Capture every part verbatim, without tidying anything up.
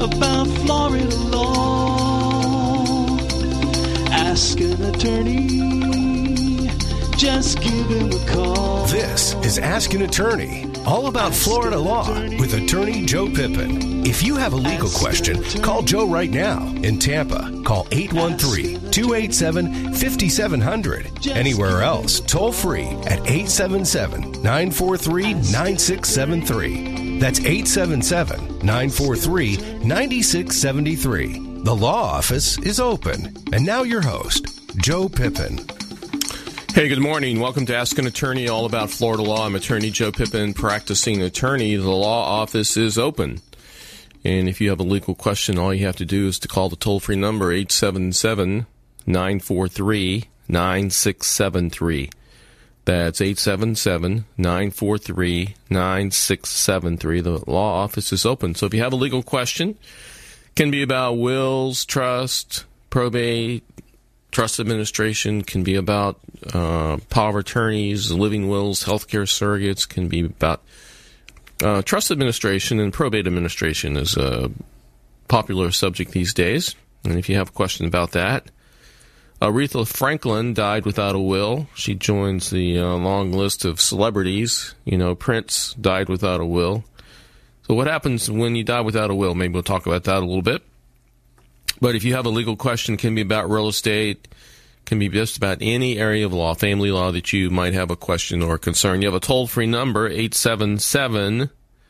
about Florida law. Ask an attorney, just give him a call. This is Ask an Attorney, all about Florida law with attorney Joe Pippin. If you have a legal question, call Joe right now. In Tampa, call eight one three, two eight seven, five seven zero zero. Anywhere else, toll free at eight seven seven, nine four three, nine six seven three. That's eight seven seven, nine four three, nine six seven three. The law office is open. And now your host, Joe Pippin. Hey, good morning. Welcome to Ask an Attorney, all about Florida law. I'm attorney Joe Pippin, practicing attorney. The law office is open. And if you have a legal question, all you have to do is to call the toll-free number, eight seven seven, nine four three, nine six seven three. That's eight seven seven, nine four three, nine six seven three. The law office is open. So if you have a legal question, it can be about wills, trust, probate, trust administration, can be about uh, power of attorneys, living wills, healthcare surrogates, can be about uh, trust administration, and probate administration is a popular subject these days. And if you have a question about that, Aretha Franklin died without a will. She joins the uh, long list of celebrities. You know, Prince died without a will. So what happens when you die without a will? Maybe we'll talk about that a little bit. But if you have a legal question, it can be about real estate, can be just about any area of law, family law, that you might have a question or concern. You have a toll-free number, eight seven seven,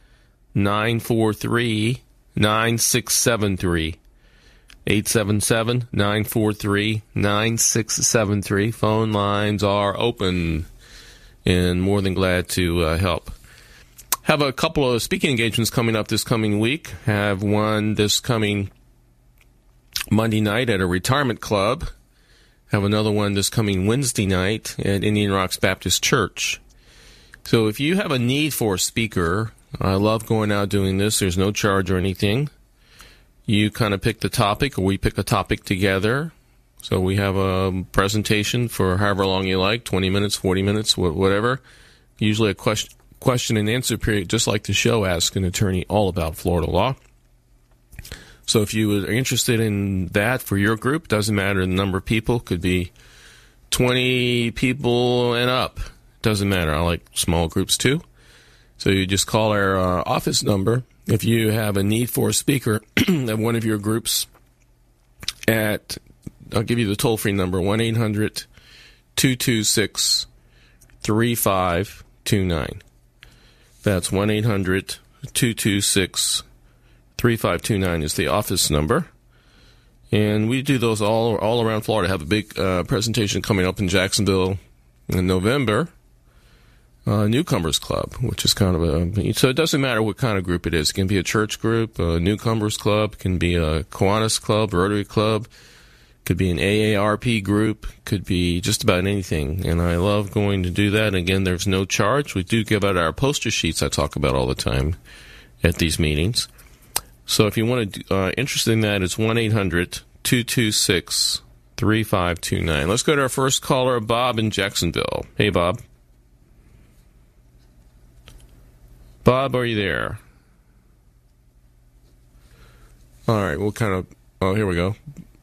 nine four three, nine six seven three. eight seven seven, nine four three, nine six seven three. Phone lines are open, and more than glad to uh, help. Have a couple of speaking engagements coming up this coming week. Have one this coming Monday night at a retirement club. Have another one this coming Wednesday night at Indian Rocks Baptist Church. So if you have a need for a speaker, I love going out doing this. There's no charge or anything. You kind of pick the topic, or we pick a topic together. So we have a presentation for however long you like, twenty minutes, forty minutes, whatever. Usually a question, question and answer period, just like the show Ask an Attorney, all about Florida law. So if you are interested in that for your group, doesn't matter the number of people, could be twenty people and up. Doesn't matter. I like small groups too. So you just call our uh, office number if you have a need for a speaker at one of your groups. At, I'll give you the toll-free number, one eight hundred, two two six, three five two nine. That's one eight hundred, two two six, three five two nine is the office number. And we do those all all around Florida. Have a big uh, presentation coming up in Jacksonville in November. Uh, Newcomers Club, which is kind of a... So it doesn't matter what kind of group it is. It can be a church group, a Newcomers Club, it can be a Kiwanis Club, Rotary Club, could be an A A R P group, could be just about anything. And I love going to do that. And again, there's no charge. We do give out our poster sheets I talk about all the time at these meetings. So if you want to, uh, interested in that, it's one eight hundred, two two six, three five two nine. Let's go to our first caller, Bob in Jacksonville. Hey, Bob. Bob, are you there? All right, we'll kind of... Oh, here we go.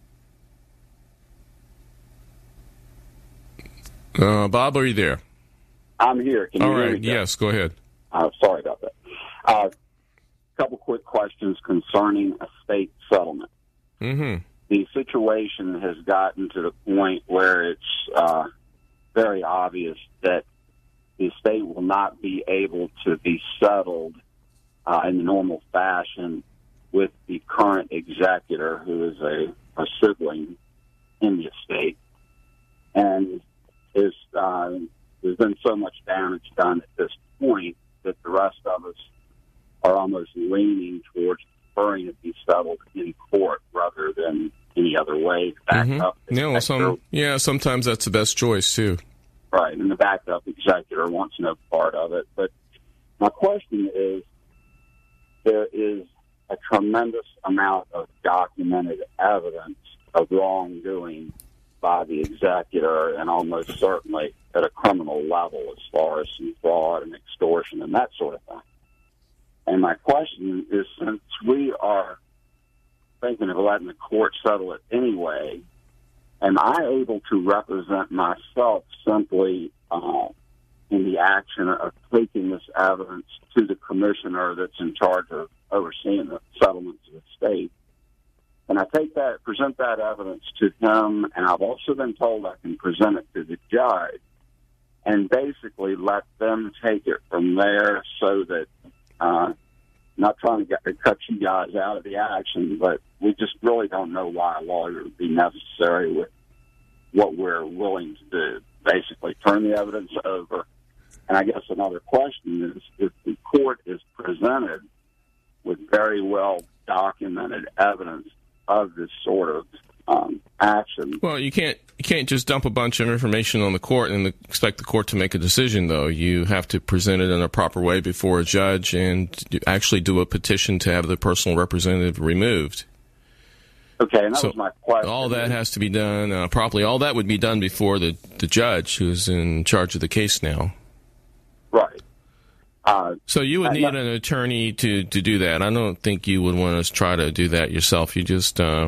Uh, Bob, are you there? I'm here. Can you All hear right, me? Yes, go ahead. Uh, sorry about that. A uh, couple quick questions concerning estate settlement. Mm-hmm. The situation has gotten to the point where it's uh, very obvious that the estate will not be able to be settled uh, in the normal fashion with the current executor, who is a, a sibling in the estate. And is, uh, there's been so much damage done at this point that the rest of us are almost leaning towards preferring it be settled in court rather than any other way. Back Mm-hmm. up Yeah, well, some, yeah, sometimes that's the best choice, too. Right, and the backup executor wants no part of it. But my question is, there is a tremendous amount of documented evidence of wrongdoing by the executor, and almost certainly at a criminal level as far as some fraud and extortion and that sort of thing. And my question is, since we are thinking of letting the court settle it anyway. Am I able to represent myself simply uh, in the action of taking this evidence to the commissioner that's in charge of overseeing the settlements of the state? And I take that, present that evidence to him, and I've also been told I can present it to the judge and basically let them take it from there so that, uh, not trying to get to cut you guys out of the action, but we just really don't know why a lawyer would be necessary with what we're willing to do. Basically, turn the evidence over. And I guess another question is, if the court is presented with very well documented evidence of this sort of um, action. Well, you can't you can't just dump a bunch of information on the court and expect the court to make a decision, though. You have to present it in a proper way before a judge and actually do a petition to have the personal representative removed. Okay, and that so was my question. All that has to be done uh, properly. All that would be done before the, the judge who's in charge of the case now. Right. Uh, so you would need an attorney to, to do that. I don't think you would want to try to do that yourself. You just, uh,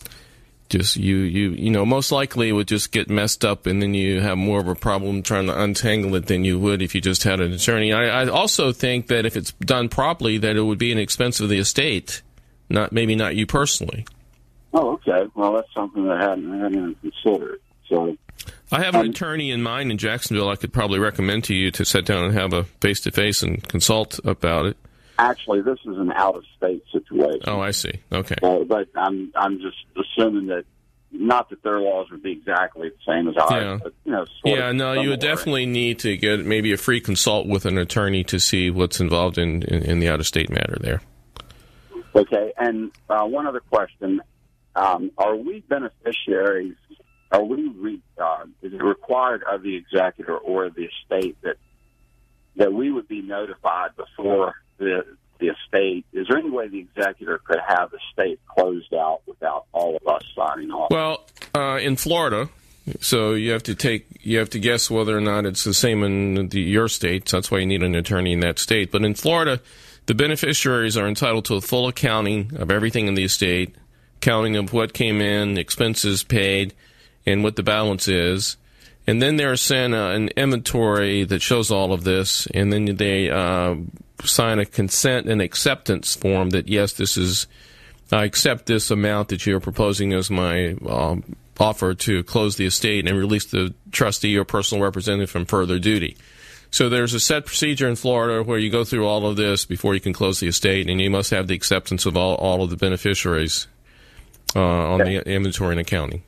just you, you, you know, most likely it would just get messed up, and then you have more of a problem trying to untangle it than you would if you just had an attorney. I, I also think that if it's done properly, that it would be an expense of the estate, not maybe not you personally. Oh, okay. Well, that's something that I hadn't, I hadn't even considered. So. I have an um, attorney in mind in Jacksonville I could probably recommend to you to sit down and have a face-to-face and consult about it. Actually, this is an out-of-state situation. Oh, I see. Okay. Uh, but I'm I'm just assuming that, not that their laws would be exactly the same as ours, yeah. but, you know, Yeah, no, you would definitely need to get maybe a free consult with an attorney to see what's involved in, in, in the out-of-state matter there. Okay, and uh, one other question. Um, are we beneficiaries? Are we? Re, uh, is it required of the executor or the estate that that we would be notified before the the estate? Is there any way the executor could have the estate closed out without all of us signing off? Well, uh, in Florida, so you have to take you have to guess whether or not it's the same in the, your state. So that's why you need an attorney in that state. But in Florida, the beneficiaries are entitled to a full accounting of everything in the estate, counting of what came in, expenses paid, and what the balance is. And then they're sent uh, an inventory that shows all of this, and then they uh, sign a consent and acceptance form that, yes, this is, I accept this amount that you're proposing as my um, offer to close the estate and release the trustee or personal representative from further duty. So there's a set procedure in Florida where you go through all of this before you can close the estate, and you must have the acceptance of all, all of the beneficiaries uh, on okay. the inventory and accounting.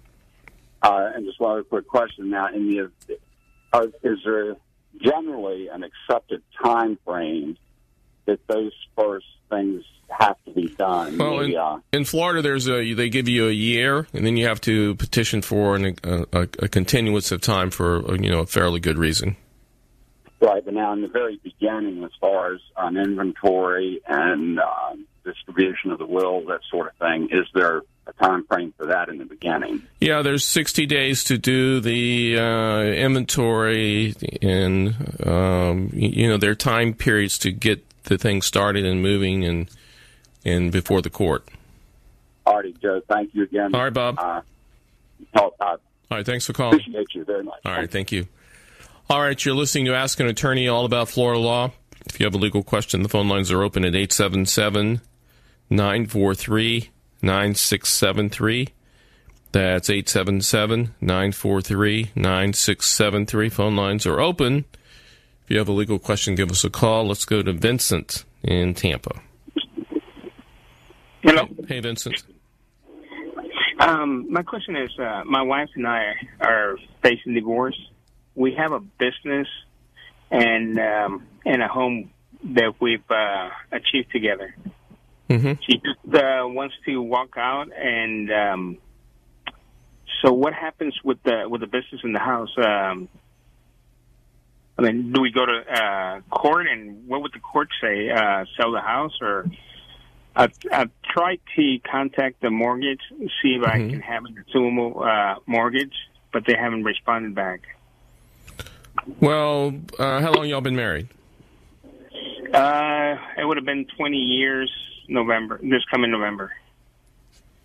Uh, and just one other quick question now: in the uh, is there generally an accepted time frame that those first things have to be done? Well, Maybe, in, uh, in Florida, there's a they give you a year, and then you have to petition for an, a, a, a continuance of time for you know a fairly good reason. Right, but now in the very beginning, as far as an inventory and uh, distribution of the will, that sort of thing, is there a time frame for that in the beginning? Yeah, there's sixty days to do the uh, inventory, and um, you know there are time periods to get the thing started and moving, and and before the court. All righty, Joe. Thank you again. All right, Bob. Uh, all right, thanks for calling. Appreciate you very much. All right, thank you. All right, you're listening to Ask an Attorney, all about Florida law. If you have a legal question, the phone lines are open at eight seven seven, nine four three, nine six seven three. That's eight seven seven, nine four three, nine six seven three. Phone lines are open. If you have a legal question, give us a call. Let's go to Vincent in Tampa. Hello. Hey, Vincent. Um, my question is, uh, my wife and I are facing divorce. We have a business and um, and a home that we've uh, achieved together. Mm-hmm. She just uh, wants to walk out, and um, so what happens with the with the business in the house? Um, I mean, do we go to uh, court, and what would the court say? Uh, sell the house, or I've, I've tried to contact the mortgage, see if mm-hmm. I can have a consumable uh, mortgage, but they haven't responded back. Well, uh, how long y'all been married? Uh, it would have been twenty years, November, this coming November.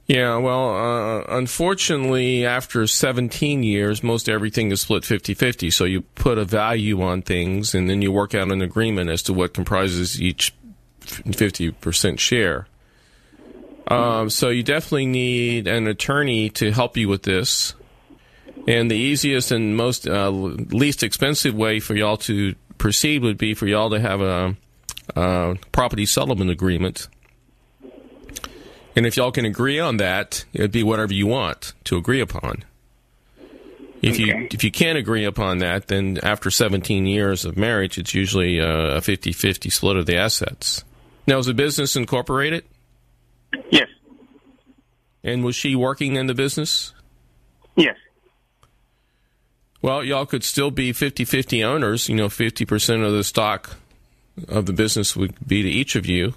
Yeah, well, uh, unfortunately, after seventeen years, most everything is split fifty-fifty. So you put a value on things, and then you work out an agreement as to what comprises each fifty percent share. Um, so you definitely need an attorney to help you with this. And the easiest and most uh, least expensive way for y'all to proceed would be for y'all to have a, a property settlement agreement. And if y'all can agree on that, it'd be whatever you want to agree upon. If okay. you if you can't agree upon that, then after seventeen years of marriage, it's usually a fifty-fifty split of the assets. Now, is the business incorporated? Yes. And was she working in the business? Yes. Well, y'all could still be fifty-fifty owners. You know, fifty percent of the stock of the business would be to each of you.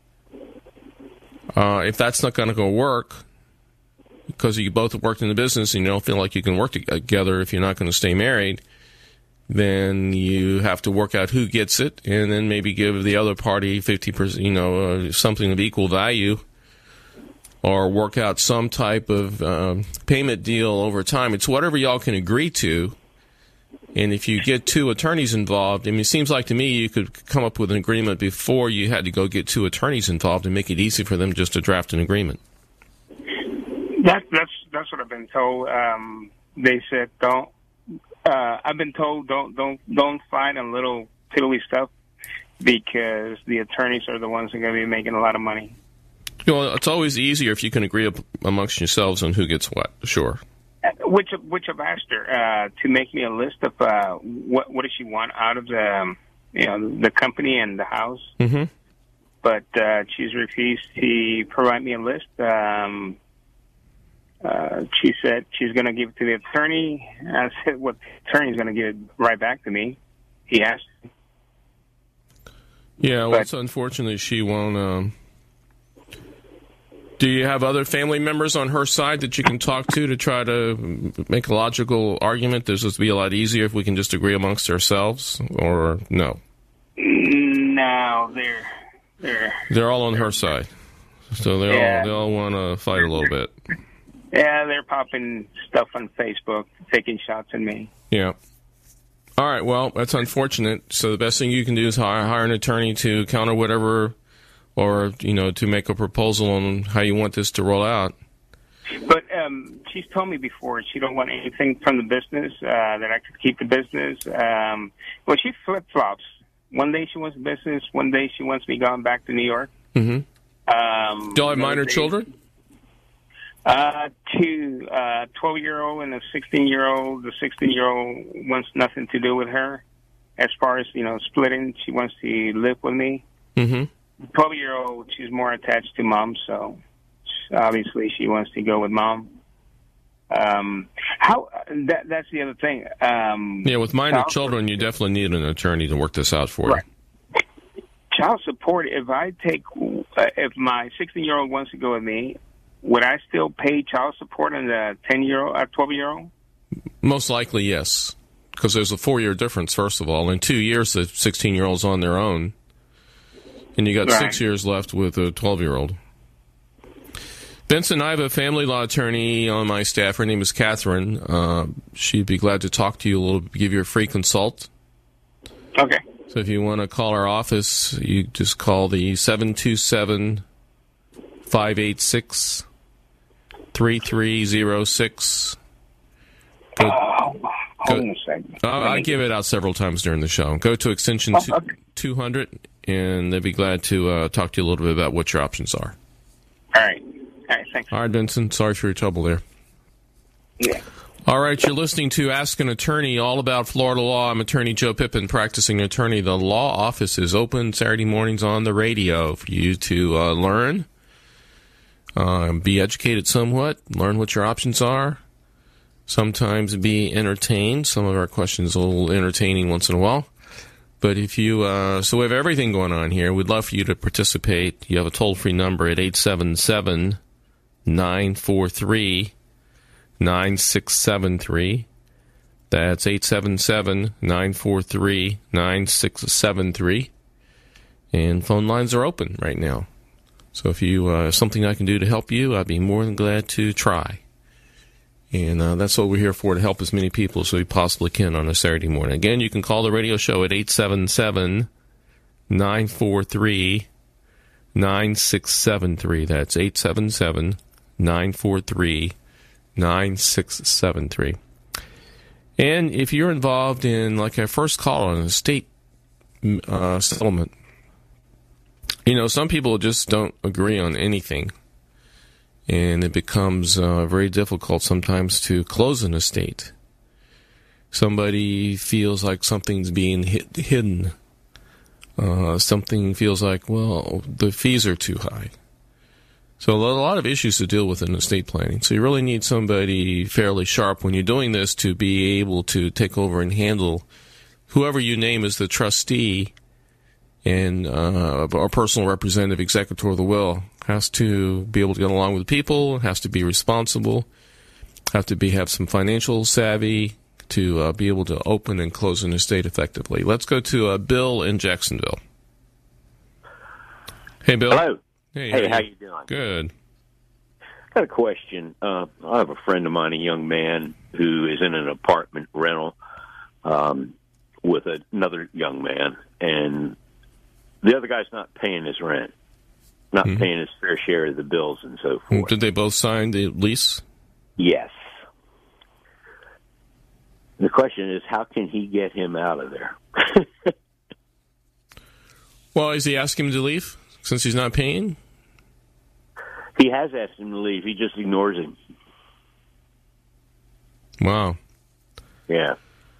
Uh, if that's not going to go work, because you both have worked in the business and you don't feel like you can work together if you're not going to stay married, then you have to work out who gets it, and then maybe give the other party fifty percent, you know, uh, something of equal value, or work out some type of um, payment deal over time. It's whatever y'all can agree to. And if you get two attorneys involved, I mean, it seems like to me you could come up with an agreement before you had to go get two attorneys involved and make it easy for them just to draft an agreement. That, that's that's what I've been told. Um, they said don't. Uh, I've been told don't don't don't fight on little piddly stuff because the attorneys are the ones that are going to be making a lot of money. Well, it's always easier if you can agree up amongst yourselves on who gets what. Sure. Which which I've asked her uh, to make me a list of uh, what what does she want out of the um, you know the company and the house. Mm-hmm. But uh, she's refused to provide me a list. Um, uh, she said she's going to give it to the attorney. I said, "What the attorney's going to give it right back to me?" He asked. Yeah, well, but, it's unfortunate she won't. Um... Do you have other family members on her side that you can talk to to try to make a logical argument? This would be a lot easier if we can just agree amongst ourselves, or no? No, they're they're they're all on her side, so they yeah. all they all want to fight a little bit. Yeah, they're popping stuff on Facebook, taking shots at me. Yeah. All right. Well, that's unfortunate. So the best thing you can do is hire hire an attorney to counter whatever. Or, you know, to make a proposal on how you want this to roll out. But um, she's told me before she don't want anything from the business, uh, that I could keep the business. Um, well, she flip-flops. One day she wants the business. One day she wants me going back to New York. Mm-hmm. Um, Do you have minor day, children? Uh, two, uh, twelve-year-old and a sixteen-year-old. The sixteen-year-old wants nothing to do with her. As far as, you know, splitting, she wants to live with me. Mm-hmm. twelve-year-old, she's more attached to mom, so obviously she wants to go with mom. Um, how that that's the other thing. Um, yeah, with minor child children, support, you definitely need an attorney to work this out for right. you. Child support, if I take, uh, if my sixteen-year-old wants to go with me, would I still pay child support on the ten-year-old, uh, twelve-year-old? Most likely, yes, because there's a four-year difference, first of all. In two years, the sixteen-year-old's on their own. And you got right. six years left with a twelve-year-old. Benson, I have a family law attorney on my staff. Her name is Catherine. Uh, she'd be glad to talk to you a little, give you a free consult. Okay. So if you want to call our office, you just call the seven two seven, five eight six, three three zero six. Go, oh, hold on a second. Uh, I give it out several times during the show. Go to extension oh, okay. two hundred. And they'd be glad to uh, talk to you a little bit about what your options are. All right. All right, thanks. All right, Benson. Sorry for your trouble there. Yeah. All right, you're listening to Ask an Attorney, all about Florida law. I'm attorney Joe Pippin, practicing attorney. The law office is open Saturday mornings on the radio for you to uh, learn, uh, be educated somewhat, learn what your options are, sometimes be entertained. Some of our questions are a little entertaining once in a while. But if you, uh, so we have everything going on here. We'd love for you to participate. You have a toll-free number at eight seven seven, nine four three, nine six seven three. That's eight seven seven, nine four three, nine six seven three. And phone lines are open right now. So if you uh, something I can do to help you, I'd be more than glad to try. And uh, that's what we're here for, to help as many people as we possibly can on a Saturday morning. Again, you can call the radio show at eight seven seven, nine four three, nine six seven three. That's eight seven seven, nine four three, nine six seven three. And if you're involved in, like I first called on, an estate uh, settlement, you know, some people just don't agree on anything. And it becomes uh, very difficult sometimes to close an estate. Somebody feels like something's being hid- hidden. Uh, something feels like, well, the fees are too high. So a lot of issues to deal with in estate planning. So you really need somebody fairly sharp when you're doing this to be able to take over and handle whoever you name as the trustee and uh, our personal representative, executor of the will, has to be able to get along with people, has to be responsible, have to be have some financial savvy to uh, be able to open and close an estate effectively. Let's go to uh, Bill in Jacksonville. Hey, Bill. Hello. Hey, hey how, how you? you doing? Good. Got a question. Uh, I have a friend of mine, a young man, who is in an apartment rental um, with another young man, and the other guy's not paying his rent, not mm-hmm. paying his fair share of the bills and so forth. Did they both sign the lease? Yes. The question is, how can he get him out of there? Well, is he asking him to leave since he's not paying? He has asked him to leave. He just ignores him. Wow. Yeah.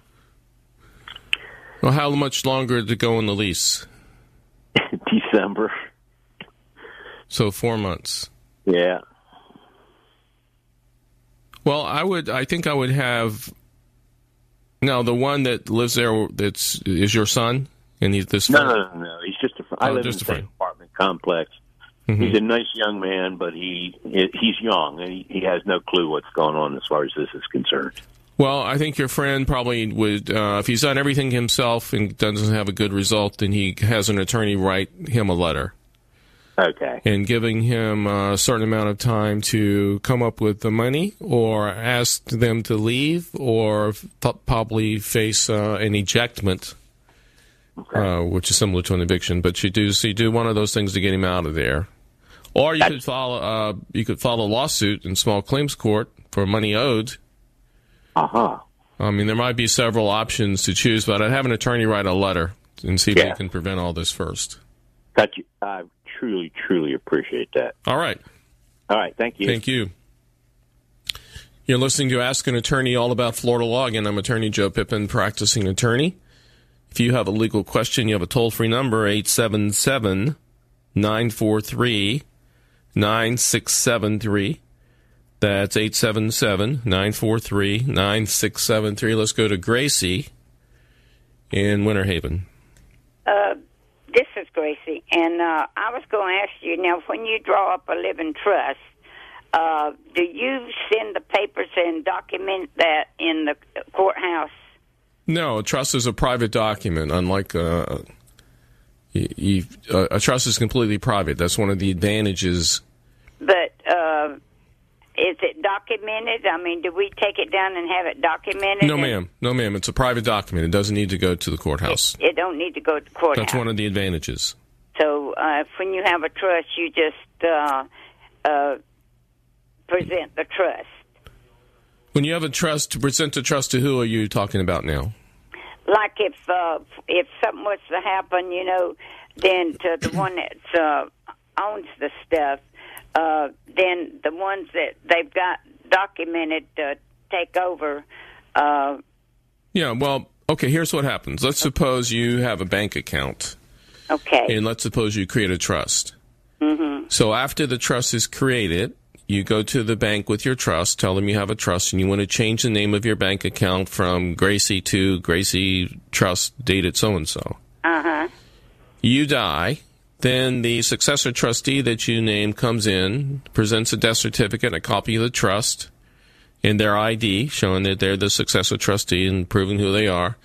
Well, how much longer to go on the lease? December. So four months. Yeah. Well, I would. I think I would have. Now, the one that lives there, that's is your son, and he's this. No, no, no, no. He's just a. Fr- I oh, live just in the a same friend. apartment complex. Mm-hmm. He's a nice young man, but he he's young and he, he has no clue what's going on as far as this is concerned. Well, I think your friend probably would, uh, if he's done everything himself and doesn't have a good result, then he has an attorney write him a letter. Okay. And giving him a certain amount of time to come up with the money or ask them to leave or th- probably face uh, an ejectment, okay. uh, which is similar to an eviction. But you do, so you do one of those things to get him out of there. Or you That's- could file uh, you could file a lawsuit in small claims court for money owed. Uh-huh. I mean, there might be several options to choose, but I'd have an attorney write a letter and see if yeah. they can prevent all this first. Got you. I truly, truly appreciate that. All right. All right. Thank you. Thank you. You're listening to Ask an Attorney, all about Florida law. Again, I'm Attorney Joe Pippin, practicing attorney. If you have a legal question, you have a toll-free number, eight seven seven, nine four three, nine six seven three. That's eight seven seven, nine four three, nine six seven three. Let's go to Gracie in Winter Haven. Uh, this is Gracie, and uh, I was going to ask you, now, when you draw up a living trust, uh, do you send the papers and document that in the courthouse? No, a trust is a private document, unlike uh, you, you, uh, a trust is completely private. That's one of the advantages. But uh, is it documented? I mean, do we take it down and have it documented? No, ma'am. No, ma'am. It's a private document. It doesn't need to go to the courthouse. It, it don't need to go to the courthouse. That's one of the advantages. So uh, if when you have a trust, you just uh, uh, present the trust. When you have a trust, to present a trust to who are you talking about now? Like if uh, if something was to happen, you know, then to the one that uh, owns the stuff, uh, then the ones that they've got documented to take over. Uh, yeah, well, okay, here's what happens. Let's suppose you have a bank account. Okay. And let's suppose you create a trust. Mm-hmm. So after the trust is created, you go to the bank with your trust, tell them you have a trust, and you want to change the name of your bank account from Gracie to Gracie Trust dated so-and-so. Uh-huh. You die. Then the successor trustee that you name comes in, presents a death certificate, a copy of the trust, and their I D, showing that they're the successor trustee and proving who they are.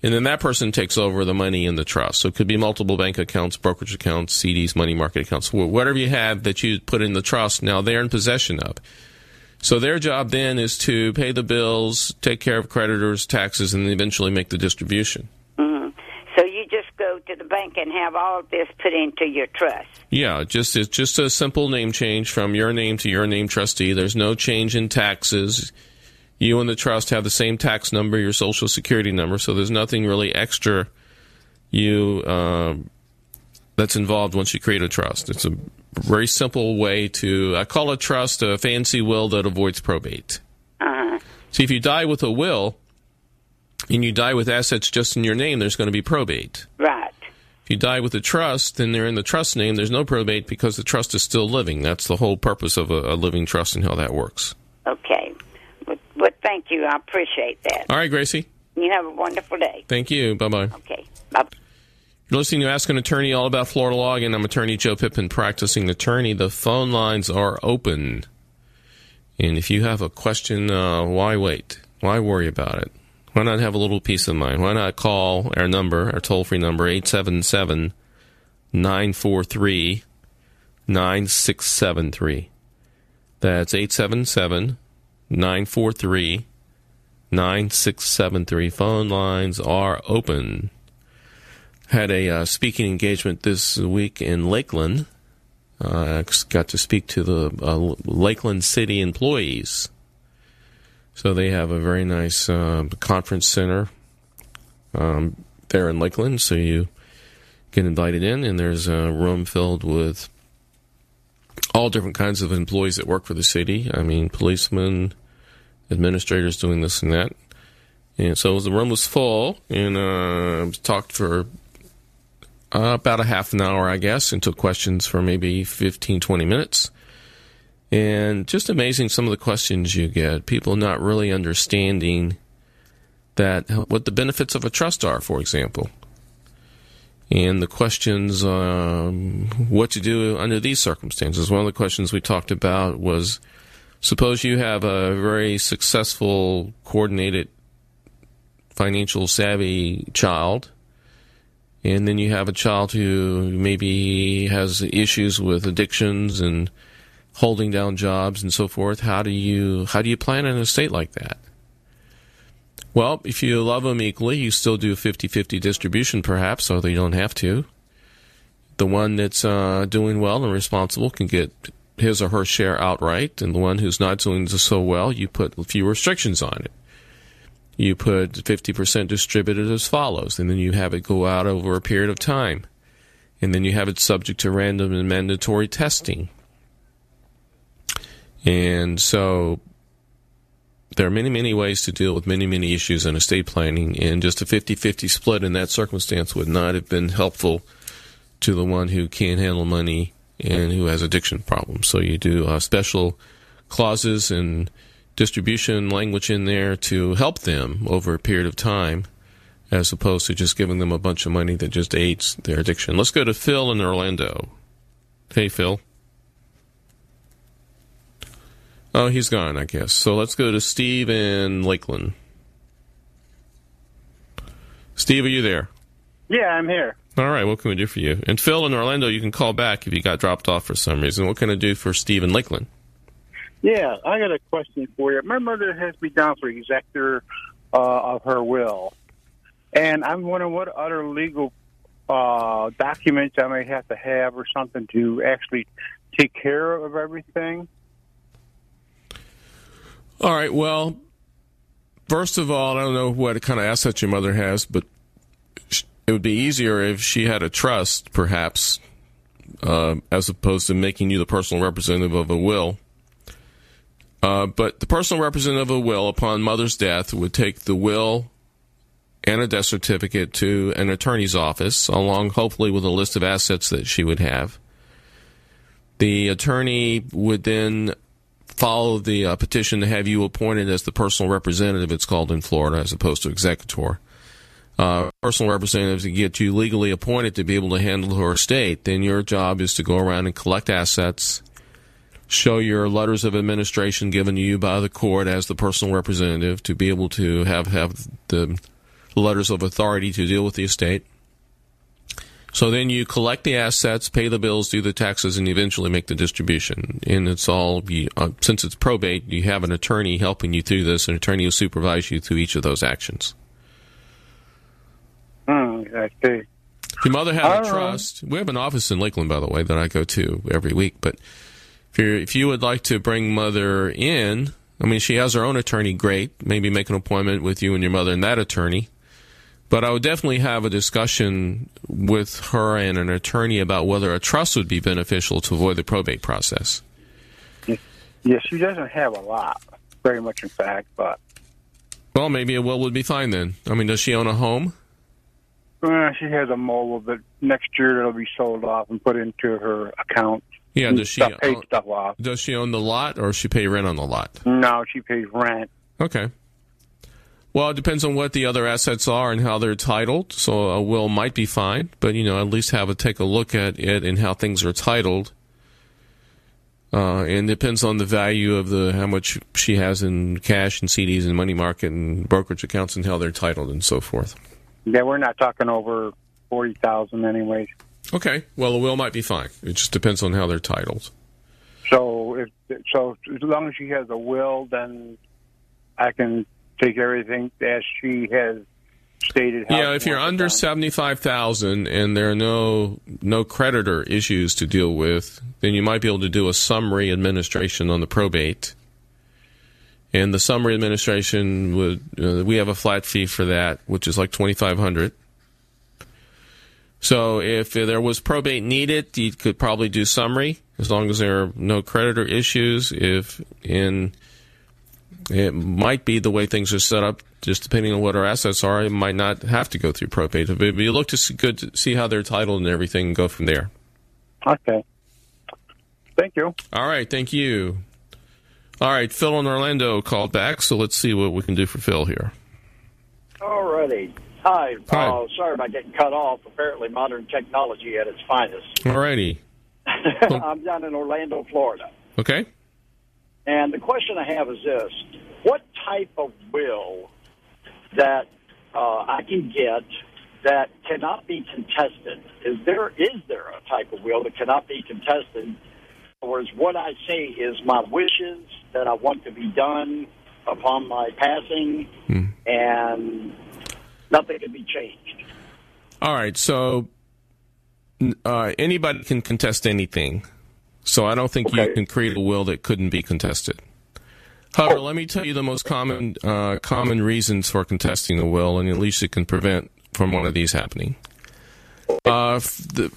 And then that person takes over the money in the trust. So it could be multiple bank accounts, brokerage accounts, C Ds, money market accounts, whatever you have that you put in the trust, now they're in possession of. So their job then is to pay the bills, take care of creditors, taxes, and eventually make the distribution. Mm-hmm. So you just go to the bank and have all of this put into your trust. Yeah, just it's just a simple name change from your name to your name trustee. There's no change in taxes. You and the trust have the same tax number, your Social Security number, so there's nothing really extra you uh, that's involved once you create a trust. It's a very simple way to, I call a trust a fancy will that avoids probate. Uh-huh. See, if you die with a will and you die with assets just in your name, there's going to be probate. Right. If you die with a trust and they're in the trust name, there's no probate because the trust is still living. That's the whole purpose of a, a living trust and how that works. Okay. Well, well, thank you. I appreciate that. All right, Gracie. You have a wonderful day. Thank you. Bye-bye. Okay. Bye. You're listening to Ask an Attorney, all about Florida law. Again, I'm attorney Joe Pippin, practicing attorney. The phone lines are open. And if you have a question, uh, why wait? Why worry about it? Why not have a little peace of mind? Why not call our number, our toll-free number, eight seven seven, nine four three, nine six seven three. That's eight seven seven, nine four three, nine six seven three. Phone lines are open. Had a uh, speaking engagement this week in Lakeland. I uh, got to speak to the uh, Lakeland City employees. So they have a very nice uh, conference center um, there in Lakeland. So you get invited in, and there's a room filled with all different kinds of employees that work for the city. I mean, policemen, administrators doing this and that. And so the room was full, and uh, talked for Uh, about a half an hour, I guess, and took questions for maybe fifteen, twenty minutes. And just amazing some of the questions you get. People not really understanding that what the benefits of a trust are, for example. And the questions, um, what to do under these circumstances. One of the questions we talked about was, suppose you have a very successful, coordinated, financial savvy child, and then you have a child who maybe has issues with addictions and holding down jobs and so forth. How do you how do you plan an estate like that? Well, if you love them equally, you still do fifty-fifty distribution perhaps, although you don't have to. The one that's uh, doing well and responsible can get his or her share outright, and the one who's not doing so well, you put a few restrictions on it. You put fifty percent distributed as follows, and then you have it go out over a period of time. And then you have it subject to random and mandatory testing. And so there are many, many ways to deal with many, many issues in estate planning, and just a fifty-fifty split in that circumstance would not have been helpful to the one who can't handle money and who has addiction problems. So you do uh, special clauses and distribution language in there to help them over a period of time, as opposed to just giving them a bunch of money that just aids their addiction. Let's go to Phil in Orlando. Hey, Phil. Oh, he's gone, I guess. So let's go to Steve in Lakeland. Steve, are you there? Yeah, I'm here. All right, what can we do for you? And Phil in Orlando, you can call back if you got dropped off for some reason. What can I do for Steve in Lakeland? Yeah, I got a question for you. My mother has me down for executor uh, of her will, and I'm wondering what other legal uh, documents I may have to have or something to actually take care of everything. All right, well, first of all, I don't know what kind of assets your mother has, but it would be easier if she had a trust, perhaps, uh, as opposed to making you the personal representative of a will. Uh, but the personal representative of a will, upon mother's death, would take the will and a death certificate to an attorney's office, along hopefully with a list of assets that she would have. The attorney would then follow the uh, petition to have you appointed as the personal representative, it's called in Florida, as opposed to executor. Uh, personal representative to get you legally appointed to be able to handle her estate. Then your job is to go around and collect assets, show your letters of administration given to you by the court as the personal representative to be able to have, have the letters of authority to deal with the estate. So then you collect the assets, pay the bills, do the taxes, and eventually make the distribution. And it's all, you, uh, since it's probate, you have an attorney helping you through this, an attorney will supervise you through each of those actions. Mm, I see. If your mother had a trust, we have an office in Lakeland, by the way, that I go to every week. But if you if you would like to bring mother in, I mean, she has her own attorney, great. Maybe make an appointment with you and your mother and that attorney. But I would definitely have a discussion with her and an attorney about whether a trust would be beneficial to avoid the probate process. Yes, she doesn't have a lot, very much in fact, but... Well, maybe a will would be fine then. I mean, does she own a home? Uh, she has a mobile, but next year it'll be sold off and put into her account. Yeah, does she stuff, pay own, stuff off. Does she own the lot, or does she pay rent on the lot? No, she pays rent. Okay. Well, it depends on what the other assets are and how they're titled. So a will might be fine, but you know, at least have a take a look at it and how things are titled. Uh, and it depends on the value of the how much she has in cash and C Ds and money market and brokerage accounts and how they're titled and so forth. Yeah, we're not talking over forty thousand, anyways. Okay. Well, a will might be fine. It just depends on how they're titled. So, if so, as long as she has a will, then I can take everything as she has stated. How Yeah, if you're under seventy-five thousand and there are no no creditor issues to deal with, then you might be able to do a summary administration on the probate. And the summary administration would uh, we have a flat fee for that, which is like twenty-five hundred dollars. So if there was probate needed, you could probably do summary as long as there are no creditor issues. If in It might be the way things are set up, just depending on what our assets are. It might not have to go through probate. But you look to see, good to see how they're titled and everything and go from there. Okay. Thank you. All right. Thank you. All right. Phil in Orlando called back, so let's see what we can do for Phil here. All righty. Hi. Hi. Uh, sorry about getting cut off. Apparently modern technology at its finest. All righty. I'm down in Orlando, Florida. Okay. And the question I have is this. What type of will that uh, I can get that cannot be contested? Is there is there a type of will that cannot be contested? In other words, what I say is my wishes that I want to be done upon my passing, hmm. and nothing can be changed. All right. So uh, anybody can contest anything. So I don't think okay. you can create a will that couldn't be contested. However, let me tell you the most common uh, common reasons for contesting a will, and at least it can prevent from one of these happening. Uh, the,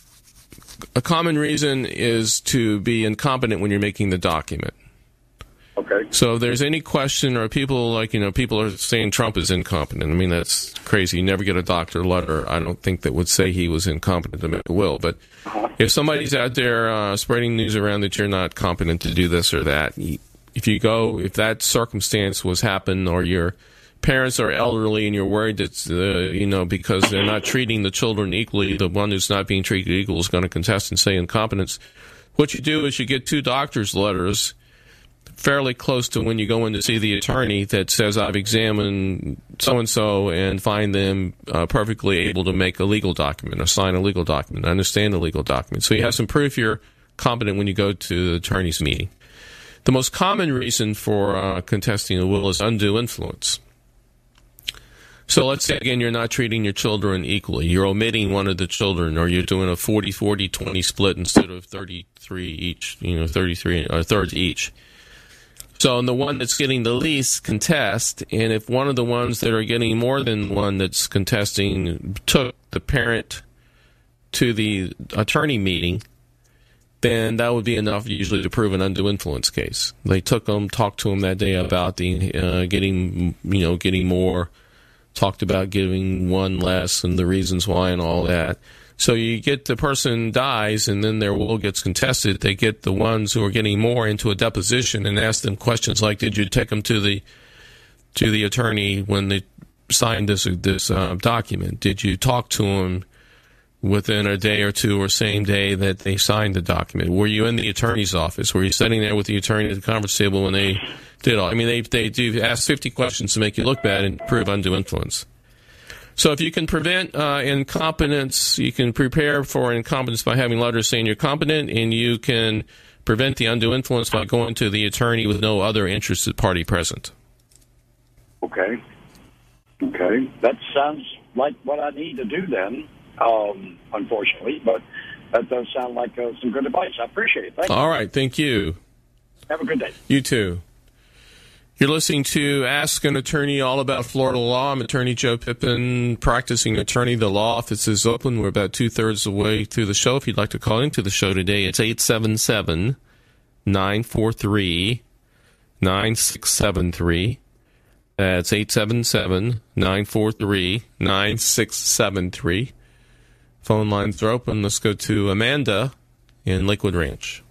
a common reason is to be incompetent when you're making the document. Okay. So if there's any question, or people like, you know, people are saying Trump is incompetent. I mean, that's crazy. You never get a doctor letter, I don't think, that would say he was incompetent to make a will. But uh-huh. if somebody's out there uh, spreading news around that you're not competent to do this or that, if you go, if that circumstance was happen, or your parents are elderly and you're worried that, uh, you know, because they're not treating the children equally, the one who's not being treated equal is going to contest and say incompetence, what you do is you get two doctor's letters fairly close to when you go in to see the attorney that says, I've examined so-and-so and find them uh, perfectly able to make a legal document or sign a legal document, understand a legal document. So you have some proof you're competent when you go to the attorney's meeting. The most common reason for uh, contesting a will is undue influence. So let's say, again, you're not treating your children equally. You're omitting one of the children, or you're doing a forty forty twenty split instead of thirty-three each, you know, thirty-three or thirds each. So in the one that's getting the least contest, and if one of the ones that are getting more than one that's contesting took the parent to the attorney meeting, then that would be enough usually to prove an undue influence case. They took them, talked to them that day about the uh, getting, you know, getting more, talked about giving one less and the reasons why and all that. So you get the person dies, and then their will gets contested. They get the ones who are getting more into a deposition and ask them questions like, "Did you take them to the to the attorney when they signed this this uh, document? Did you talk to them within a day or two or same day that they signed the document? Were you in the attorney's office? Were you sitting there with the attorney at the conference table when they did all?" I mean, they they do ask fifty questions to make you look bad and prove undue influence. So if you can prevent uh, incompetence, you can prepare for incompetence by having letters saying you're competent, and you can prevent the undue influence by going to the attorney with no other interested party present. Okay. Okay. That sounds like what I need to do then, um, unfortunately, but that does sound like uh, some good advice. I appreciate it. Thank you. All right. Thank you. Have a good day. You too. You're listening to Ask an Attorney all about Florida law. I'm Attorney Joe Pippin, practicing attorney. The law office is open. We're about two-thirds of the way through the show. If you'd like to call into the show today, it's eight seven seven, nine four three, nine six seven three. That's eight seven seven, nine four three, nine six seven three. Phone lines are open. Let's go to Amanda in Lakewood Ranch.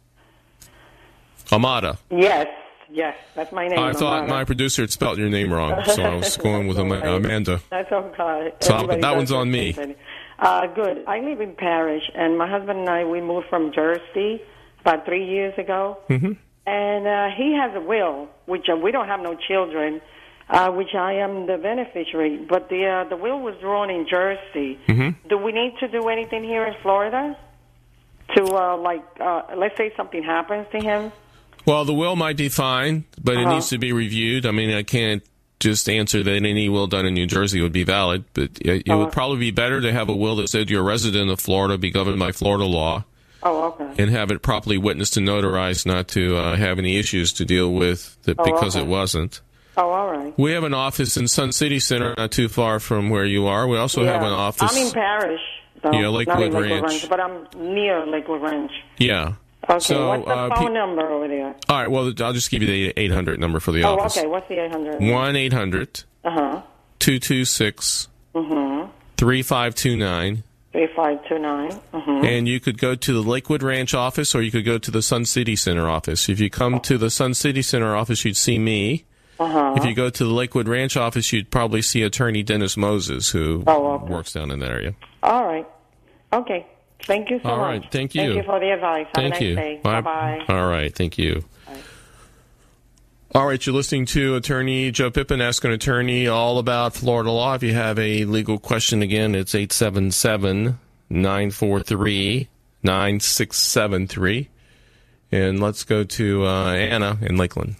Amada. Yes. Yes, that's my name. I thought Amanda. my producer had spelled your name wrong, so I was going with Am- Amanda. That's okay. So Everybody that does one's on me. Uh, good. I live in Parrish, and my husband and I, we moved from Jersey about three years ago. Mm-hmm. And uh, he has a will, which uh, we don't have no children, uh, which I am the beneficiary. But the uh, the will was drawn in Jersey. Mm-hmm. Do we need to do anything here in Florida to, uh, like, uh, let's say something happens to him? Well, the will might be fine, but it Uh-huh. needs to be reviewed. I mean, I can't just answer that any will done in New Jersey would be valid, but it, it Uh-huh. would probably be better to have a will that said you're a resident of Florida, be governed by Florida law, Oh, okay. and have it properly witnessed and notarized, not to uh, have any issues to deal with that Oh, because okay. it wasn't. Oh, all right. We have an office in Sun City Center, not too far from where you are. We also Yeah. have an office. I'm in Parish. Though. Yeah, Lakewood Not in Lakewood Ranch. Ranch. But I'm near Lakewood Ranch. Yeah. Okay, So, what's the uh, phone pe- number over there? All right, well, I'll just give you the eight hundred number for the Oh, office. okay, what's the eight hundred? one eight hundred Uh-huh. two two six Mm-hmm. three five two nine. three five two nine. Mm-hmm. And you could go to the Lakewood Ranch office, or you could go to the Sun City Center office. If you come to the Sun City Center office, you'd see me. Uh-huh. If you go to the Lakewood Ranch office, you'd probably see Attorney Dennis Moses, who Oh, okay. works down in that area. All right. Okay. Thank you so All much. right, thank you. Thank you for the advice. Have Thank a nice you. day. Bye- Bye-bye. All right, thank you. All right, you're listening to Attorney Joe Pippin, Ask an Attorney, all about Florida law. If you have a legal question, again, it's eight seven seven, nine four three, nine six seven three. And let's go to uh, Anna in Lakeland.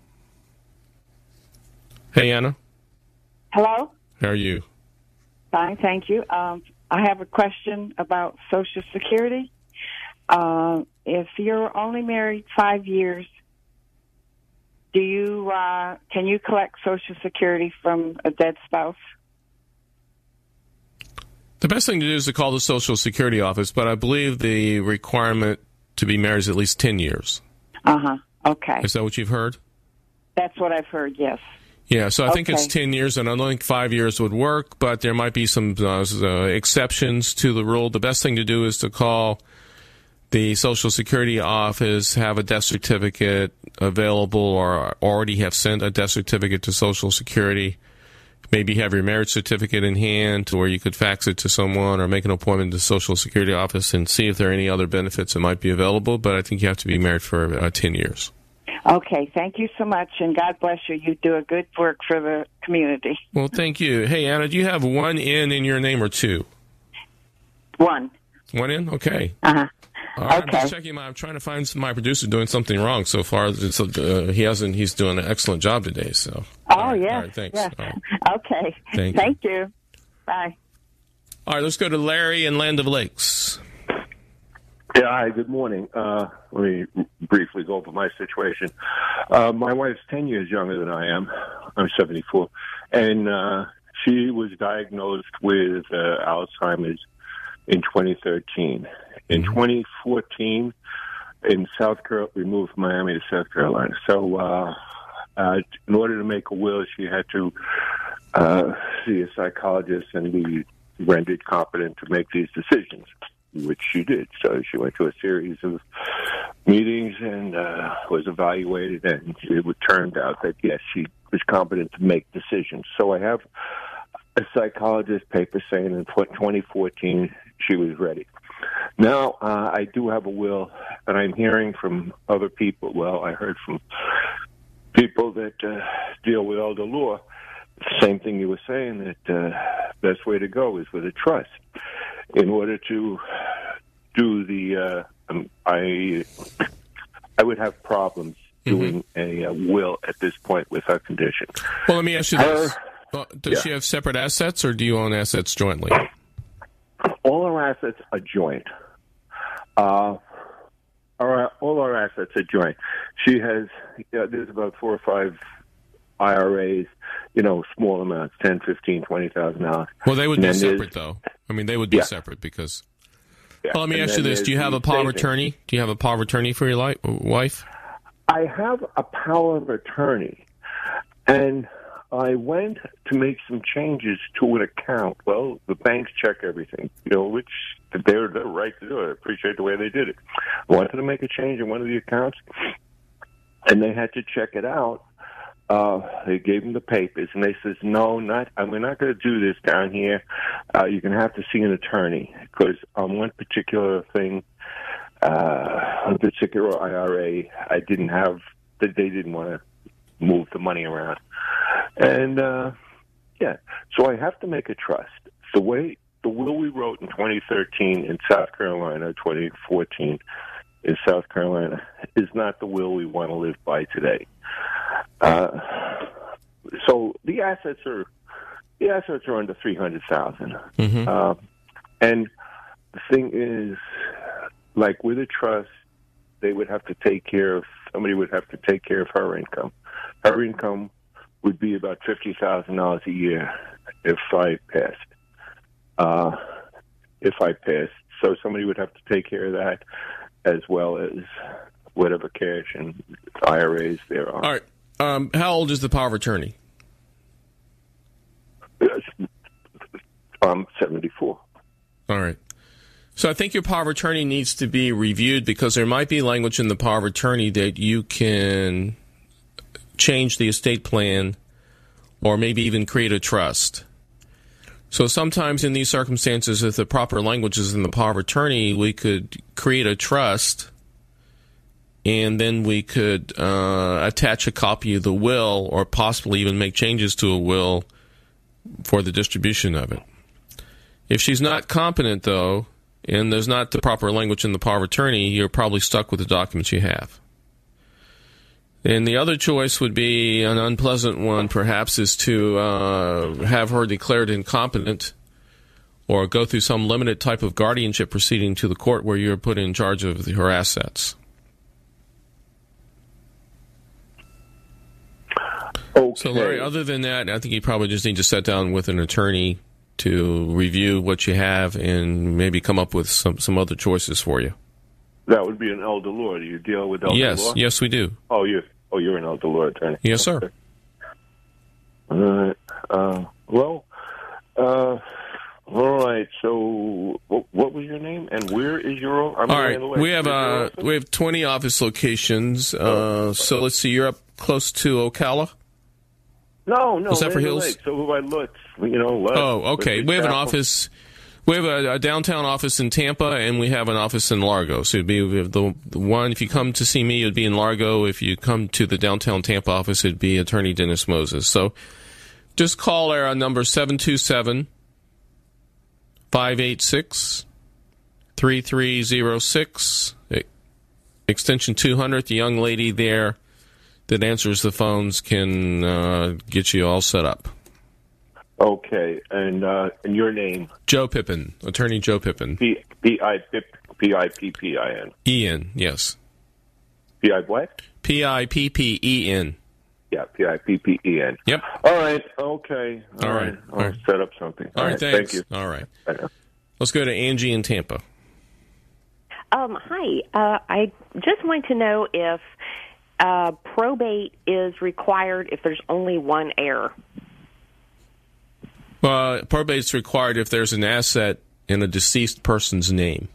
Hey, Anna. Hello? How are you? Fine, thank you. Um, I have a question about Social Security. Uh, if you're only married five years, do you uh, can you collect Social Security from a dead spouse? The best thing to do is to call the Social Security office, but I believe the requirement to be married is at least ten years. Uh-huh. Okay. Is that what you've heard? That's what I've heard, yes. Yeah, so I think it's Okay. ten years, and I don't think five years would work, but there might be some uh, uh, exceptions to the rule. The best thing to do is to call the Social Security office, have a death certificate available, or already have sent a death certificate to Social Security. Maybe have your marriage certificate in hand, or you could fax it to someone or make an appointment to the Social Security office and see if there are any other benefits that might be available, but I think you have to be married for uh, ten years. Okay, thank you so much, and God bless you. You do a good work for the community. Well, thank you. Hey, Anna, do you have one N in your name or two? One. One N? Okay. Uh-huh. All right, Okay. I'm just checking. My, I'm trying to find some, my producer doing something wrong so far. It's, uh, he hasn't. He's doing an excellent job today. So. Oh, all right, yes. All right. Thanks. Yes. All right. Okay. Thank you. Thank you. Bye. All right. Let's go to Larry in Land of Lakes. Yeah, hi, good morning. Uh, let me briefly go over my situation. Uh, my wife's ten years younger than I am. I'm seventy-four. And uh, she was diagnosed with uh, Alzheimer's in twenty thirteen. In twenty fourteen, in South Carolina, we moved from Miami to South Carolina. So uh, uh, in order to make a will, she had to uh, see a psychologist and be rendered competent to make these decisions, which she did. So she went to a series of meetings and uh, was evaluated, and it turned out that, yes, she was competent to make decisions. So I have a psychologist paper saying in twenty fourteen she was ready. Now, uh, I do have a will, and I'm hearing from other people, well, I heard from people that uh, deal with elder law, the same thing you were saying, that uh, best way to go is with a trust. In order to do the, uh, um, I, I would have problems doing mm-hmm. a, a will at this point with her condition. Well, let me ask you this: her, well, Does yeah. she have separate assets, or do you own assets jointly? All our assets are joint. Uh, our, all our assets are joint. She has, yeah, there's about four or five I R As, you know, small amounts, ten, fifteen, twenty thousand dollars. Well, they would and be separate, though. I mean, they would be yeah. separate because. Yeah. Well, let me and ask you this: do you have a power of savings. attorney? Do you have a power of attorney for your li- wife? I have a power of attorney, and I went to make some changes to an account. Well, the banks check everything, you know, which they're, they're right to do it. I appreciate the way they did it. I wanted to make a change in one of the accounts, and they had to check it out. Uh, they gave them the papers, and they says, no, not, we're not going to do this down here. Uh, you're going to have to see an attorney, because on one particular thing, uh, on a particular I R A, I didn't have, they didn't want to move the money around. And, uh, yeah, so I have to make a trust. The way, the will we wrote in twenty thirteen in South Carolina, twenty fourteen in South Carolina, is not the will we want to live by today. Uh, so the assets are, the assets are under three hundred thousand. Mm-hmm. Uh, and the thing is, like with a trust, they would have to take care of, somebody would have to take care of her income. Her income would be about fifty thousand dollars a year if I passed. Uh, if I passed. So somebody would have to take care of that, as well as whatever cash and I R As there are. All right. Um, how old is the power of attorney? I'm seventy-four. All right. So I think your power of attorney needs to be reviewed, because there might be language in the power of attorney that you can change the estate plan or maybe even create a trust. So sometimes in these circumstances, if the proper language is in the power of attorney, we could create a trust, and then we could uh, attach a copy of the will, or possibly even make changes to a will for the distribution of it. If she's not competent, though, and there's not the proper language in the power of attorney, you're probably stuck with the documents you have. And the other choice would be an unpleasant one, perhaps, is to uh, have her declared incompetent, or go through some limited type of guardianship proceeding to the court where you're put in charge of her assets. Okay. So, Larry, other than that, I think you probably just need to sit down with an attorney to review what you have and maybe come up with some, some other choices for you. That would be an elder law. Do you deal with elder yes, law? Yes, yes, we do. Oh, you oh, you're an elder law attorney. Yes, sir. Okay. All right. Uh, well, uh, all right. So, what, what was your name, and where is your? I'm all right. We have uh, we have twenty office locations. Uh, oh. So let's see. You're up close to Ocala. No, no. Zephyr Hills. Lake, so by Lutz, you know. Lutz, oh, okay. We have an office. We have a, a downtown office in Tampa, and we have an office in Largo. So it'd be the, the one. If you come to see me, it'd be in Largo. If you come to the downtown Tampa office, it'd be Attorney Dennis Moses. So just call our number seven two seven, five eight six, three three zero six, extension two hundred. The young lady there that answers the phones can uh, get you all set up. Okay, and uh, and your name? Joe Pippin, Attorney Joe Pippin. P P I P I P P I N. E N, yes. P I what? P I P P E N. Yeah, P I P P E N. Yep. All right. Okay. All, all right. right. I'll all right. set up something. All, all right. right. Thanks. Thank you. All right. Let's go to Angie in Tampa. Um, hi. Uh, I just want to know if uh, probate is required if there's only one heir. Well, probate is required if there's an asset in a deceased person's name.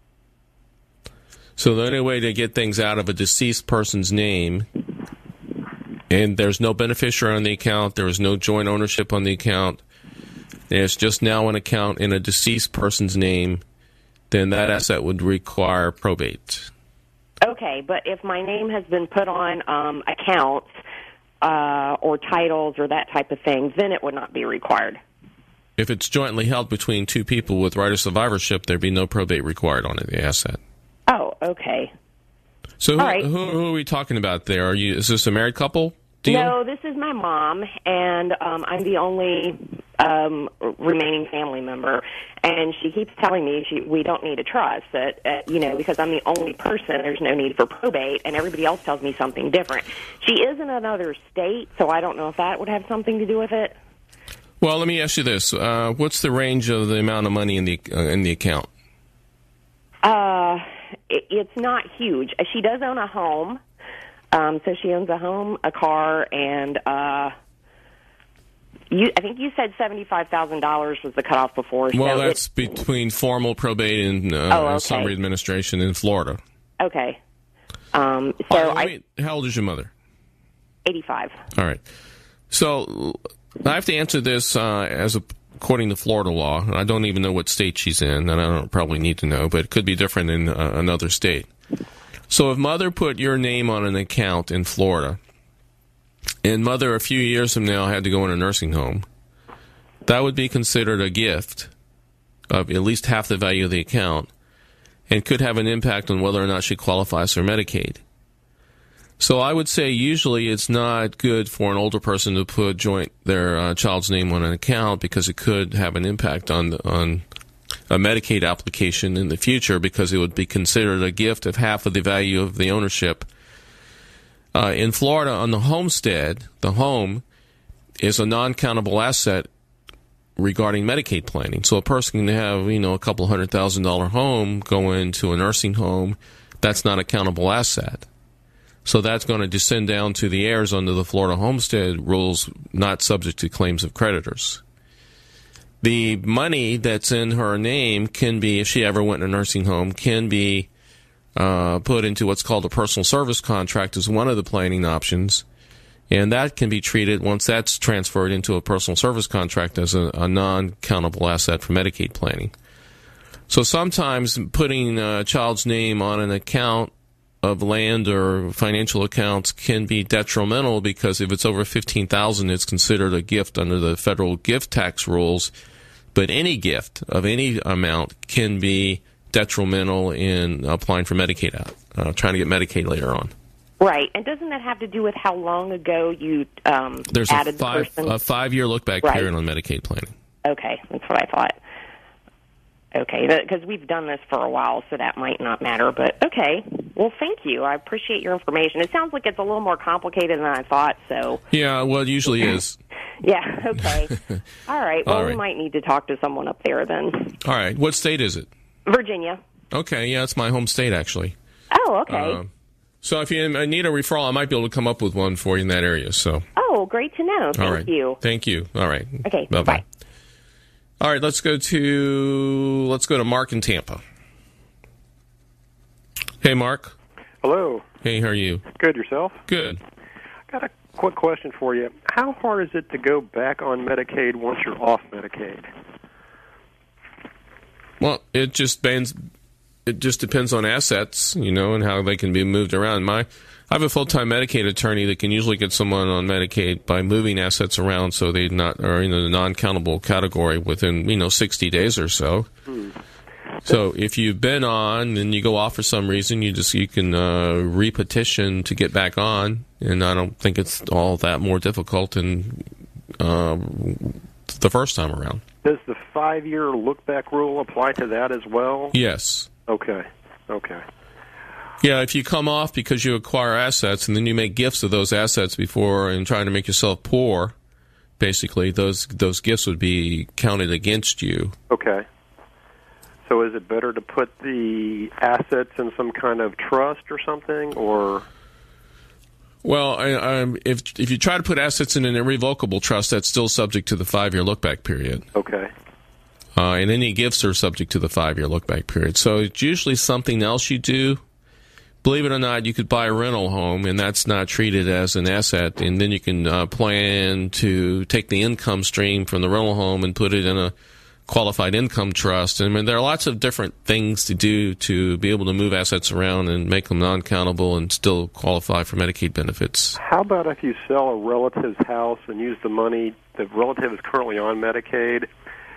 So the only way to get things out of a deceased person's name, and there's no beneficiary on the account, there is no joint ownership on the account, there's just now an account in a deceased person's name, then that asset would require probate. Okay, but if my name has been put on um, accounts uh, or titles or that type of thing, then it would not be required. If it's jointly held between two people with right of survivorship, there'd be no probate required on the asset. Oh, okay. So who, All right. who, who are we talking about there? Are you? Is this a married couple deal? No, this is my mom, and um, I'm the only um, remaining family member. And she keeps telling me she, we don't need a trust, that uh, you know, because I'm the only person, there's no need for probate, and everybody else tells me something different. She is in another state, so I don't know if that would have something to do with it. Well, let me ask you this: uh, what's the range of the amount of money in the uh, in the account? Uh, it, it's not huge. She does own a home. Um, so she owns a home, a car, and uh, you, I think you said seventy-five thousand dollars was the cutoff before. Well, so that's it, between formal probate and uh, oh, okay. summary administration in Florida. Okay. Um, so All right, I, wait, how old is your mother? eighty-five. All right. So I have to answer this uh, as a, according to Florida law. I don't even know what state she's in, and I don't probably need to know, but it could be different in uh, another state. So if mother put your name on an account in Florida, and mother a few years from now had to go in a nursing home, that would be considered a gift of at least half the value of the account and could have an impact on whether or not she qualifies for Medicaid. So I would say usually it's not good for an older person to put joint their uh, child's name on an account because it could have an impact on the, on a Medicaid application in the future because it would be considered a gift of half of the value of the ownership. Uh, in Florida, on the homestead, the home is a non-countable asset regarding Medicaid planning. So a person can have, you know, a couple hundred thousand dollar home go into a nursing home. That's not a countable asset. So that's going to descend down to the heirs under the Florida homestead rules, not subject to claims of creditors. The money that's in her name can be, if she ever went in a nursing home, can be uh, put into what's called a personal service contract as one of the planning options. And that can be treated, once that's transferred into a personal service contract, as a, a non-countable asset for Medicaid planning. So sometimes putting a child's name on an account of land or financial accounts can be detrimental because if it's over fifteen thousand dollars, it's considered a gift under the federal gift tax rules. But any gift of any amount can be detrimental in applying for Medicaid, uh, trying to get Medicaid later on. Right. And doesn't that have to do with how long ago you um, There's added a five, the person? a five-year look-back Right. period on Medicaid planning. Okay, that's what I thought. Okay, because we've done this for a while, so that might not matter. But okay, well, thank you. I appreciate your information. It sounds like it's a little more complicated than I thought. So Yeah, well, it usually is. yeah, okay. All right. Well, All we right. might need to talk to someone up there then. All right. What state is it? Virginia. Okay, yeah, it's my home state, actually. Oh, okay. Um, so if you need a referral, I might be able to come up with one for you in that area. So, oh, great to know. Thank all right. you. Thank you. All right. Okay, Bye-bye. bye. All right, let's go to let's go to Mark in Tampa. Hey, Mark. Hello. Hey, how are you? Good, yourself? Good. Got a quick question for you. How hard is it to go back on Medicaid once you're off Medicaid? Well, it just bans. It just depends on assets, you know, and how they can be moved around. My, I have a full-time Medicaid attorney that can usually get someone on Medicaid by moving assets around so they not are in the non-countable category within, you know, sixty days or so. Hmm. So if you've been on and you go off for some reason, you just you can uh, repetition to get back on, and I don't think it's all that more difficult than uh, the first time around. Does the five-year look-back rule apply to that as well? Yes. Okay. Okay. Yeah, if you come off because you acquire assets and then you make gifts of those assets before and trying to make yourself poor, basically those those gifts would be counted against you. Okay. So is it better to put the assets in some kind of trust or something, or? Well, I, I, if if you try to put assets in an irrevocable trust, that's still subject to the five-year look-back period. Okay. Uh, and any gifts are subject to the five-year look-back period. So it's usually something else you do. Believe it or not, you could buy a rental home, and that's not treated as an asset, and then you can uh, plan to take the income stream from the rental home and put it in a qualified income trust. I mean, there are lots of different things to do to be able to move assets around and make them non-countable and still qualify for Medicaid benefits. How about if you sell a relative's house and use the money, the relative is currently on Medicaid,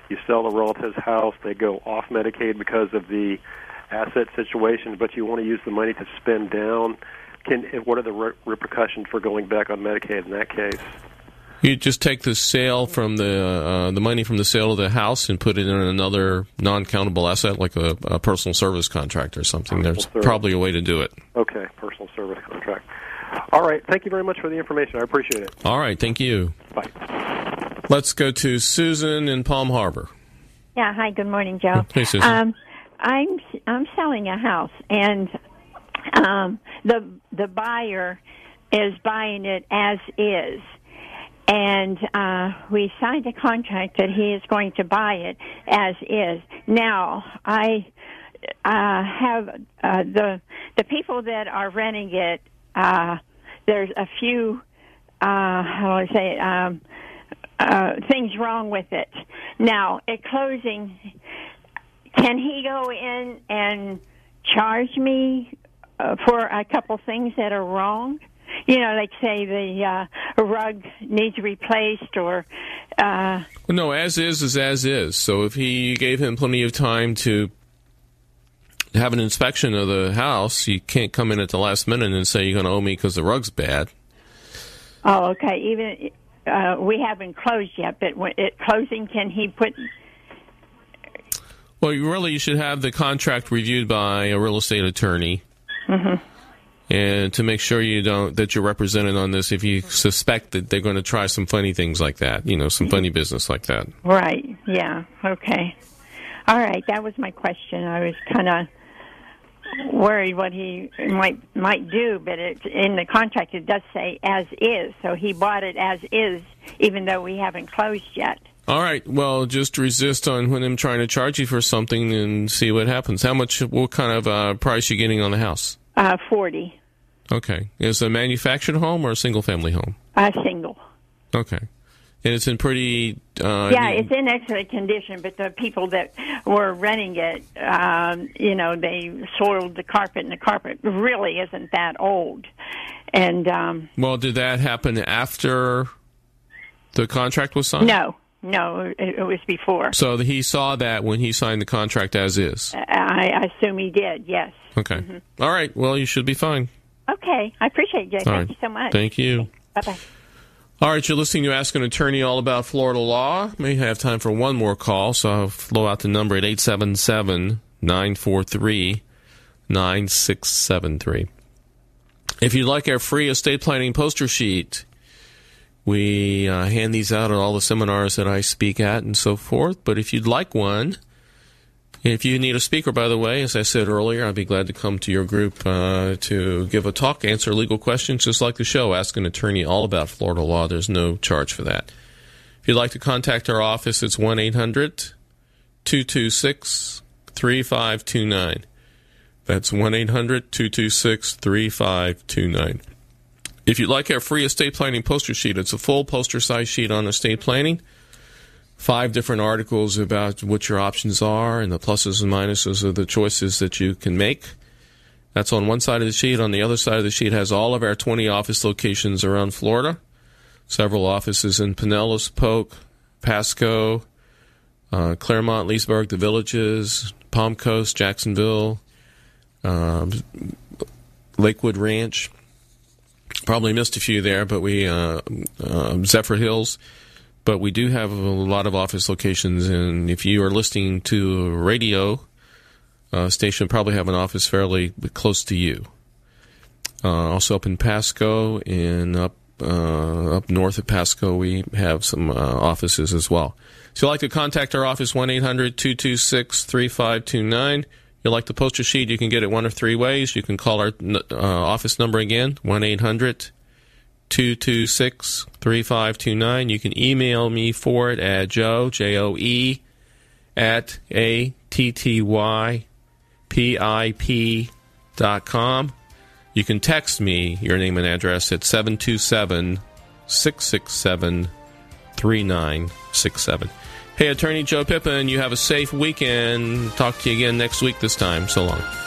you sell the relative's house, they go off Medicaid because of the asset situation, but you want to use the money to spend down. Can what are the re- repercussions for going back on Medicaid in that case? You just take the sale from the uh, the money from the sale of the house and put it in another non-countable asset, like a, a personal service contract or something. Personal There's service. probably a way to do it. Okay, personal service contract. All right, thank you very much for the information. I appreciate it. All right, thank you. Bye. Let's go to Susan in Palm Harbor. Yeah, hi, good morning, Joe. Hey, Susan. Um, I'm I'm selling a house, and um, the the buyer is buying it as is. And uh, we signed a contract that he is going to buy it as is. Now, I uh, have uh, the the people that are renting it. Uh, there's a few, uh, how do I say it, um, uh, things wrong with it. Now, at closing, can he go in and charge me uh, for a couple things that are wrong? You know, like say the uh, rug needs replaced or... Uh, well, no, as is is as is. So if he gave him plenty of time to have an inspection of the house, you can't come in at the last minute and say you're going to owe me because the rug's bad. Oh, okay. Even uh, we haven't closed yet, but when, at closing, can he put... Well, you really you should have the contract reviewed by a real estate attorney. Mm-hmm. And to make sure you don't that you're represented on this if you suspect that they're going to try some funny things like that, you know, some funny business like that. Right, yeah, okay. All right, that was my question. I was kind of worried what he might might do, but it, in the contract it does say as is, so he bought it as is, even though we haven't closed yet. All right, well, just resist on when I'm trying to charge you for something and see what happens. How much, what kind of uh, price you getting on the house? Uh, forty. Okay. Is it a manufactured home or a single-family home? A single. Okay. And it's in pretty... Uh, yeah, it's in excellent condition, but the people that were renting it, um, you know, they soiled the carpet, and the carpet really isn't that old. And um, well, did that happen after the contract was signed? No, no, it, it was before. So he saw that when he signed the contract as is? I, I assume he did, yes. Okay. Mm-hmm. All right. Well, you should be fine. Okay. I appreciate it, Jay. All Thank right. you so much. Thank you. Okay. Bye-bye. All right. You're listening to Ask an Attorney all about Florida law. May have time for one more call, so I'll flow out the number at eight seven seven, nine four three, nine six seven three. If you'd like our free estate planning poster sheet, we uh, hand these out at all the seminars that I speak at and so forth. But if you'd like one... If you need a speaker, by the way, as I said earlier, I'd be glad to come to your group uh, to give a talk, answer legal questions, just like the show. Ask an Attorney all about Florida law. There's no charge for that. If you'd like to contact our office, it's one eight hundred, two two six, three five two nine. That's one eight hundred, two two six, three five two nine. If you'd like our free estate planning poster sheet, it's a full poster size sheet on estate planning. Five different articles about what your options are and the pluses and minuses of the choices that you can make. That's on one side of the sheet. On the other side of the sheet has all of our twenty office locations around Florida. Several offices in Pinellas, Polk, Pasco, uh, Claremont, Leesburg, the Villages, Palm Coast, Jacksonville, uh, Lakewood Ranch. Probably missed a few there, but we uh, uh, Zephyr Hills. But we do have a lot of office locations, and if you are listening to a radio uh, station, probably have an office fairly close to you. Uh, also up in Pasco and up uh, up north of Pasco, we have some uh, offices as well. So if you'd like to contact our office, one eight hundred, two two six, three five two nine. If you'd like the poster sheet, you can get it one of three ways. You can call our uh, office number again, one eight hundred, two two six, three five two nine. You can email me for it at Joe, J O E, at A T T Y P I P dot com. You can text me your name and address at seven two seven, six six seven, three nine six seven. Hey, Attorney Joe Pippin, you have a safe weekend. Talk to you again next week this time. So long.